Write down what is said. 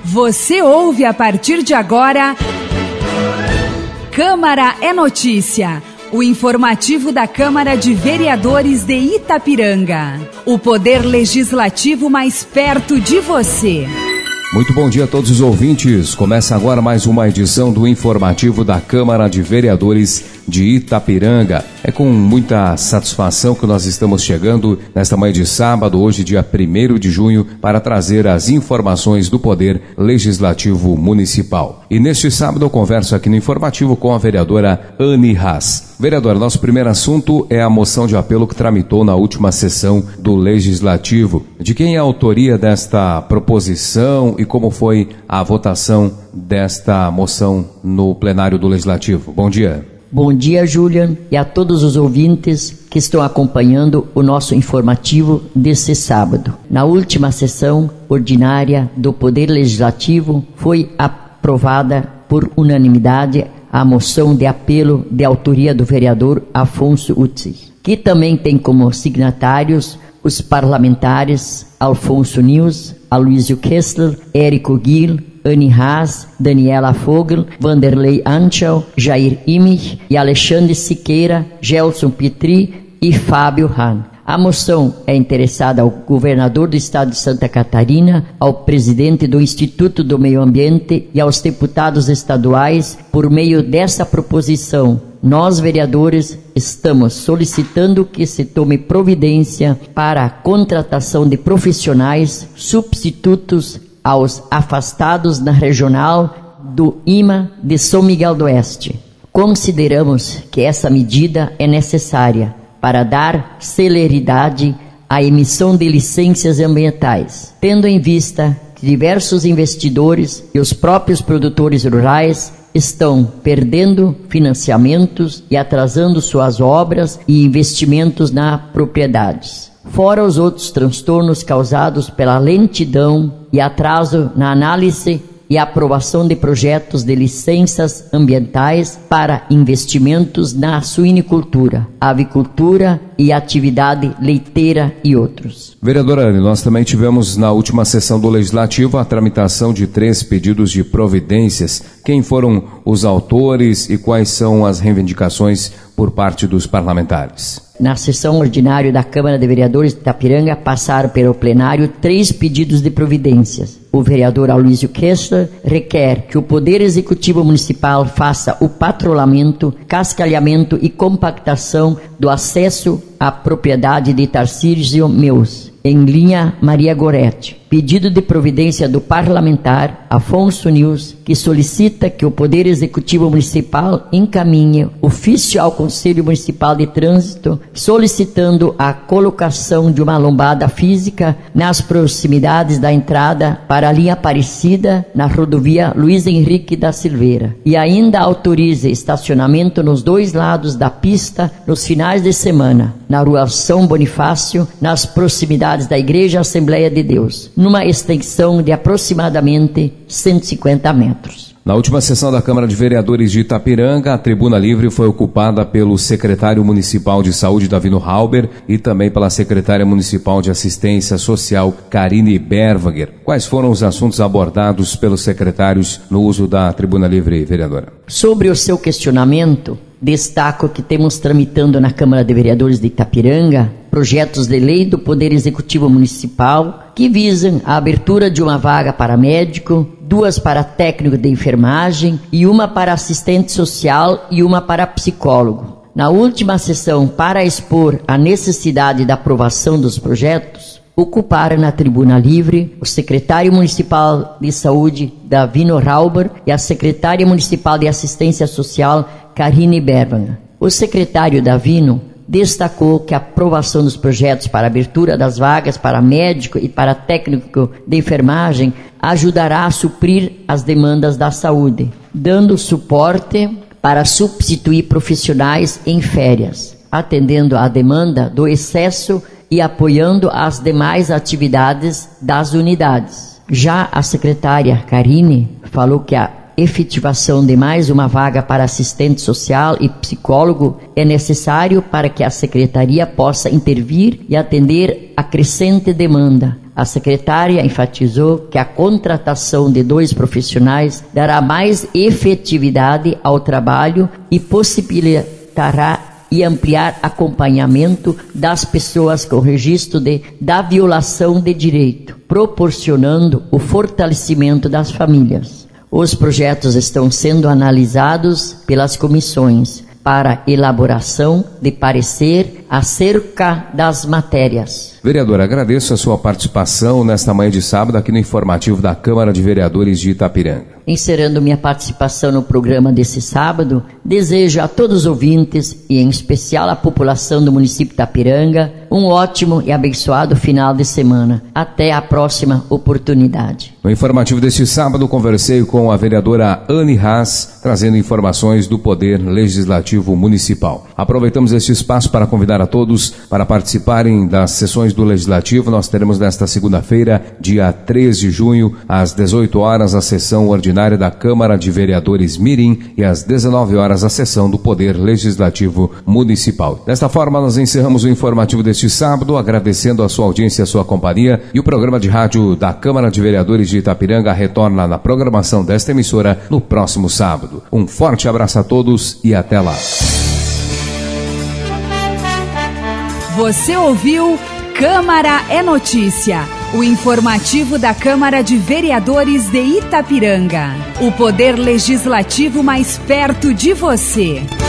Você ouve a partir de agora Câmara é Notícia, o informativo da Câmara de Vereadores de Itapiranga. O poder legislativo mais perto de você. Muito bom dia a todos os ouvintes. Começa agora mais uma edição do informativo da Câmara de Vereadores de Itapiranga. É com muita satisfação que nós estamos chegando nesta manhã de sábado, hoje dia 1º de junho, para trazer as informações do Poder Legislativo Municipal. E neste sábado eu converso aqui no informativo com a vereadora Anne Haas. Vereadora, nosso primeiro assunto é a moção de apelo que tramitou na última sessão do Legislativo. De quem é a autoria desta proposição e como foi a votação desta moção no plenário do Legislativo? Bom dia. Bom dia, Julian, e a todos os ouvintes que estão acompanhando o nosso informativo desse sábado. Na última sessão ordinária do Poder Legislativo foi aprovada por unanimidade a moção de apelo de autoria do vereador Afonso Utsi, que também tem como signatários os parlamentares Alfonso Nils, Aloysio Kessler, Érico Gil, Anne Haas, Daniela Fogel, Vanderlei Anchel, Jair Imich e Alexandre Siqueira, Gelson Petri e Fábio Hahn. A moção é interessada ao governador do estado de Santa Catarina, ao presidente do Instituto do Meio Ambiente e aos deputados estaduais. Por meio dessa proposição, nós, vereadores, estamos solicitando que se tome providência para a contratação de profissionais substitutos aos afastados na regional do IMA de São Miguel do Oeste. Consideramos que essa medida é necessária para dar celeridade à emissão de licenças ambientais, tendo em vista que diversos investidores e os próprios produtores rurais estão perdendo financiamentos e atrasando suas obras e investimentos nas propriedades. Fora os outros transtornos causados pela lentidão e atraso na análise e aprovação de projetos de licenças ambientais para investimentos na suinicultura, avicultura e atividade leiteira e outros. Vereadora Anne, nós também tivemos na última sessão do Legislativo a tramitação de 3 pedidos de providências. Quem foram os autores e quais são as reivindicações por parte dos parlamentares? Na sessão ordinária da Câmara de Vereadores de Itapiranga passaram pelo plenário 3 pedidos de providências. O vereador Aloysio Kessler requer que o Poder Executivo Municipal faça o patrulhamento, cascalhamento e compactação do acesso à propriedade de Tarcísio Meus, em linha Maria Goretti. Pedido de providência do parlamentar Afonso Nils, que solicita que o Poder Executivo Municipal encaminhe ofício ao Conselho Municipal de Trânsito, solicitando a colocação de uma lombada física nas proximidades da entrada para a linha Aparecida, na rodovia Luiz Henrique da Silveira. E ainda autorize estacionamento nos 2 lados da pista nos finais de semana, na rua São Bonifácio, nas proximidades da Igreja Assembleia de Deus, numa extensão de aproximadamente 150 metros. Na última sessão da Câmara de Vereadores de Itapiranga, a tribuna livre foi ocupada pelo secretário municipal de saúde, Davino Halber, e também pela secretária municipal de assistência social, Karine Berwanger. Quais foram os assuntos abordados pelos secretários no uso da tribuna livre, vereadora? Sobre o seu questionamento, destaco que temos tramitando na Câmara de Vereadores de Itapiranga projetos de lei do Poder Executivo Municipal que visam a abertura de uma vaga para médico, 2 para técnico de enfermagem e 1 para assistente social e 1 para psicólogo. Na última sessão, para expor a necessidade da aprovação dos projetos, ocuparam na tribuna livre o secretário municipal de saúde, Davino Halber, e a secretária municipal de assistência social, Karine Berwanger. O secretário Davino destacou que a aprovação dos projetos para abertura das vagas para médico e para técnico de enfermagem ajudará a suprir as demandas da saúde, dando suporte para substituir profissionais em férias, atendendo à demanda do excesso e apoiando as demais atividades das unidades. Já a secretária Karine falou que a efetivação de mais uma vaga para assistente social e psicólogo é necessário para que a secretaria possa intervir e atender a crescente demanda, A secretária enfatizou que a contratação de 2 profissionais dará mais efetividade ao trabalho e possibilitará e ampliar acompanhamento das pessoas com registro da violação de direito, proporcionando o fortalecimento das famílias. Os projetos estão sendo analisados pelas comissões para elaboração de parecer acerca das matérias. Vereador, agradeço a sua participação nesta manhã de sábado aqui no informativo da Câmara de Vereadores de Itapiranga. Encerrando minha participação no programa desse sábado, desejo a todos os ouvintes e em especial à população do município de Itapiranga um ótimo e abençoado final de semana. Até a próxima oportunidade. No informativo deste sábado, conversei com a vereadora Anne Haas, trazendo informações do Poder Legislativo Municipal. Aproveitamos este espaço para convidar a todos para participarem das sessões do Legislativo. Nós teremos nesta segunda-feira, dia 3 de junho, às 18 horas, a sessão ordinária da Câmara de Vereadores Mirim e às 19 horas a sessão do Poder Legislativo Municipal. Desta forma, nós encerramos o informativo deste sábado, agradecendo a sua audiência e a sua companhia, e o programa de rádio da Câmara de Vereadores de Itapiranga retorna na programação desta emissora no próximo sábado. Um forte abraço a todos e até lá. Você ouviu Câmara é Notícia, o informativo da Câmara de Vereadores de Itapiranga. O poder legislativo mais perto de você.